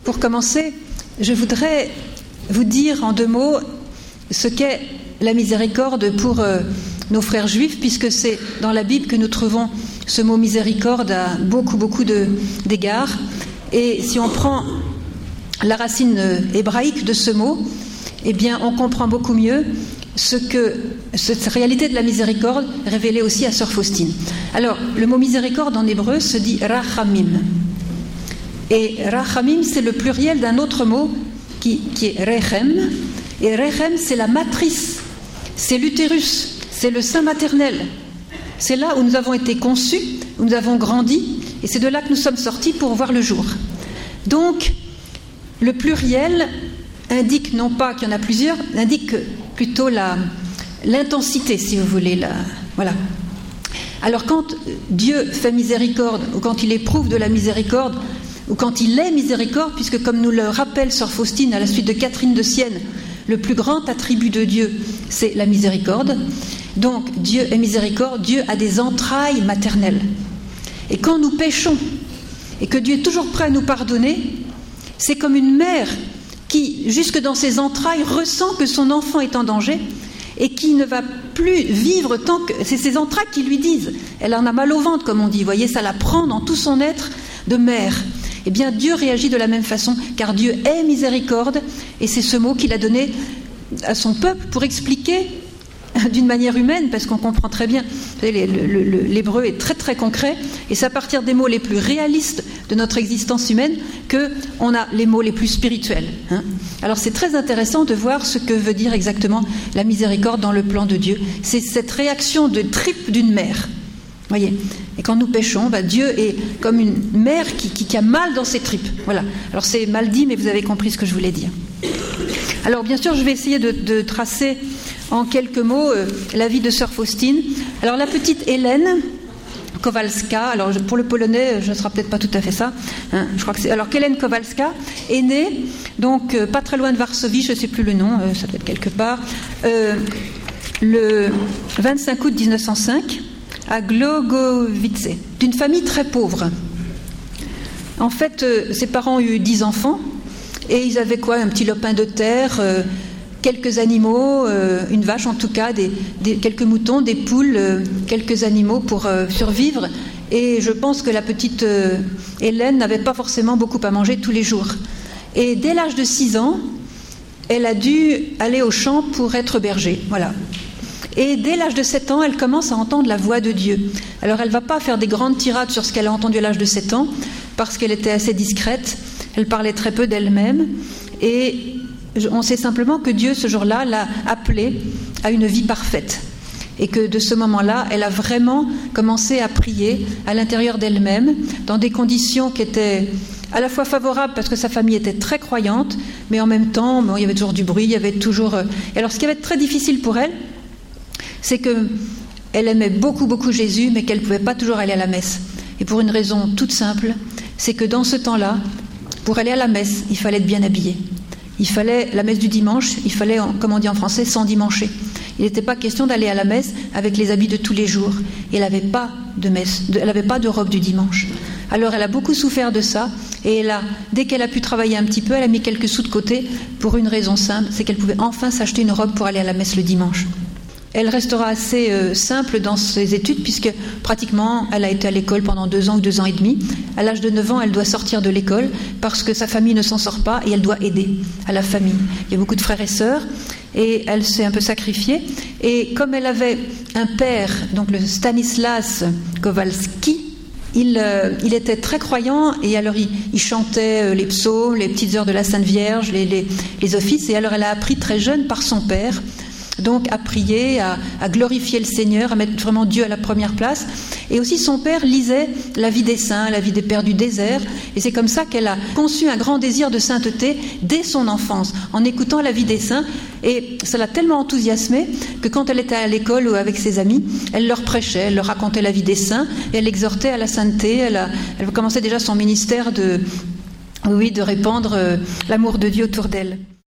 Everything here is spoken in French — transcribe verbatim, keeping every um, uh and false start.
pour commencer, je voudrais vous dire en deux mots ce qu'est la miséricorde pour euh, nos frères juifs, puisque c'est dans la Bible que nous trouvons ce mot miséricorde à beaucoup, beaucoup de, d'égards. Et si on prend la racine euh, hébraïque de ce mot, eh bien, on comprend beaucoup mieux ce que cette réalité de la miséricorde révélée aussi à Sœur Faustine. Alors, le mot miséricorde en hébreu se dit rachamim. Et rachamim, c'est le pluriel d'un autre mot qui, qui est rechem. Et rechem, c'est la matrice, c'est l'utérus, c'est le sein maternel. C'est là où nous avons été conçus, où nous avons grandi, et c'est de là que nous sommes sortis pour voir le jour. Donc, le pluriel indique non pas qu'il y en a plusieurs, indique plutôt la, l'intensité, si vous voulez. La, voilà. Alors quand Dieu fait miséricorde, ou quand il éprouve de la miséricorde, ou quand il est miséricorde, puisque comme nous le rappelle Sœur Faustine à la suite de Catherine de Sienne, le plus grand attribut de Dieu, c'est la miséricorde. Donc Dieu est miséricorde, Dieu a des entrailles maternelles. Et quand nous péchons, et que Dieu est toujours prêt à nous pardonner, c'est comme une mère qui, jusque dans ses entrailles, ressent que son enfant est en danger et qui ne va plus vivre tant que... C'est ses entrailles qui lui disent. Elle en a mal au ventre, comme on dit. Vous voyez, ça la prend dans tout son être de mère. Eh bien, Dieu réagit de la même façon, car Dieu est miséricorde, et c'est ce mot qu'il a donné à son peuple pour expliquer d'une manière humaine, parce qu'on comprend très bien, vous savez, le, le, le, l'hébreu est très très concret, et c'est à partir des mots les plus réalistes de notre existence humaine qu'on a les mots les plus spirituels. Hein. Alors c'est très intéressant de voir ce que veut dire exactement la miséricorde dans le plan de Dieu. C'est cette réaction de tripe d'une mère. Voyez. Et quand nous péchons, bah, Dieu est comme une mère qui, qui, qui a mal dans ses tripes. Voilà. Alors c'est mal dit, mais vous avez compris ce que je voulais dire. Alors bien sûr, je vais essayer de, de tracer en quelques mots euh, la vie de Sœur Faustine. Alors la petite Hélène Kowalska, alors pour le polonais, je ne sera peut-être pas tout à fait ça. Hein, je crois que c'est. Alors Hélène Kowalska est née, donc euh, pas très loin de Varsovie, je ne sais plus le nom, euh, ça doit être quelque part, euh, le vingt-cinq août mille neuf cent cinq. À Glogovice, d'une famille très pauvre. En fait, euh, ses parents ont eu dix enfants, et ils avaient quoi? Un petit lopin de terre, euh, quelques animaux, euh, une vache en tout cas, des, des, quelques moutons, des poules, euh, quelques animaux pour euh, survivre. Et je pense que la petite euh, Hélène n'avait pas forcément beaucoup à manger tous les jours. Et dès l'âge de six ans, elle a dû aller au champ pour être berger. Voilà. Et dès l'âge de sept ans, elle commence à entendre la voix de Dieu. Alors elle ne va pas faire des grandes tirades sur ce qu'elle a entendu à l'âge de sept ans, parce qu'elle était assez discrète, elle parlait très peu d'elle-même, et on sait simplement que Dieu, ce jour-là, l'a appelée à une vie parfaite. Et que de ce moment-là, elle a vraiment commencé à prier à l'intérieur d'elle-même, dans des conditions qui étaient à la fois favorables, parce que sa famille était très croyante, mais en même temps, bon, il y avait toujours du bruit, il y avait toujours... Et alors ce qui avait été très difficile pour elle, c'est qu'elle aimait beaucoup, beaucoup Jésus, mais qu'elle ne pouvait pas toujours aller à la messe. Et pour une raison toute simple, c'est que dans ce temps-là, pour aller à la messe, il fallait être bien habillé. Il fallait, la messe du dimanche, il fallait, comme on dit en français, s'endimancher. Il n'était pas question d'aller à la messe avec les habits de tous les jours. Et elle n'avait pas de messe, elle n'avait pas de robe du dimanche. Alors elle a beaucoup souffert de ça, et elle a, dès qu'elle a pu travailler un petit peu, elle a mis quelques sous de côté pour une raison simple, c'est qu'elle pouvait enfin s'acheter une robe pour aller à la messe le dimanche. Elle restera assez euh, simple dans ses études, puisque pratiquement elle a été à l'école pendant deux ans ou deux ans et demi. À l'âge de neuf ans, elle doit sortir de l'école parce que sa famille ne s'en sort pas, et elle doit aider à la famille. Il y a beaucoup de frères et sœurs, et elle s'est un peu sacrifiée. Et comme elle avait un père, donc le Stanislas Kowalski, il, euh, il était très croyant, et alors il, il chantait euh, les psaumes, les petites heures de la Sainte Vierge, les, les, les offices, et alors elle a appris très jeune par son père, donc à prier, à, à glorifier le Seigneur, à mettre vraiment Dieu à la première place. Et aussi son père lisait la vie des saints, la vie des pères du désert, et c'est comme ça qu'elle a conçu un grand désir de sainteté dès son enfance, en écoutant la vie des saints, et ça l'a tellement enthousiasmée que quand elle était à l'école ou avec ses amis, elle leur prêchait, elle leur racontait la vie des saints, et elle exhortait à la sainteté. Elle, a, elle commençait déjà son ministère de, oui, de répandre euh, l'amour de Dieu autour d'elle.